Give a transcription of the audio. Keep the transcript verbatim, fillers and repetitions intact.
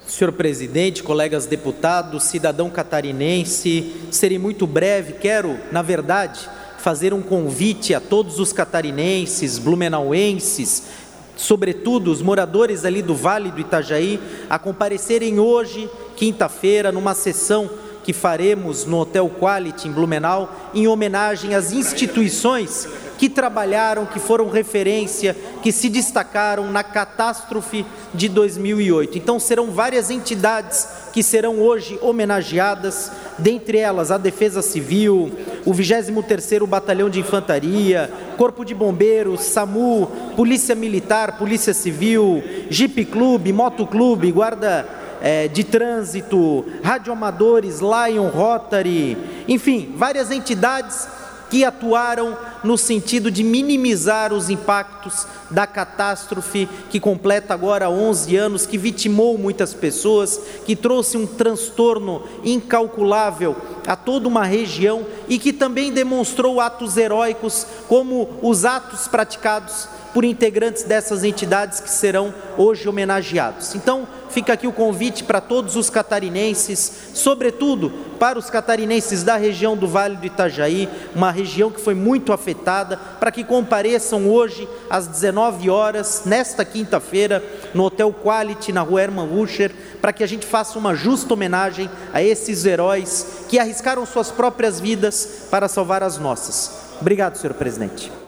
Senhor presidente, colegas deputados, cidadão catarinense, serei muito breve. Quero, na verdade, fazer um convite a todos os catarinenses, blumenauenses, sobretudo os moradores ali do Vale do Itajaí, a comparecerem hoje, quinta-feira, numa sessão que faremos no Hotel Quality em Blumenau, em homenagem às instituições que trabalharam, que foram referência, que se destacaram na catástrofe de dois mil e oito. Então serão várias entidades que serão hoje homenageadas, dentre elas a Defesa Civil, o vigésimo terceiro Batalhão de Infantaria, Corpo de Bombeiros, SAMU, Polícia Militar, Polícia Civil, Jeep Clube, Moto Clube, Guarda É, de Trânsito, Radioamadores, Lion, Rotary, enfim, várias entidades que atuaram no sentido de minimizar os impactos da catástrofe que completa agora onze anos, que vitimou muitas pessoas, que trouxe um transtorno incalculável a toda uma região e que também demonstrou atos heróicos, como os atos praticados por integrantes dessas entidades que serão hoje homenageados. Então, fica aqui o convite para todos os catarinenses, sobretudo para os catarinenses da região do Vale do Itajaí, uma região que foi muito afetada, para que compareçam hoje às dezenove horas, nesta quinta-feira, no Hotel Quality, na Rua Hermann Ruscher, para que a gente faça uma justa homenagem a esses heróis que arriscaram suas próprias vidas para salvar as nossas. Obrigado, senhor presidente.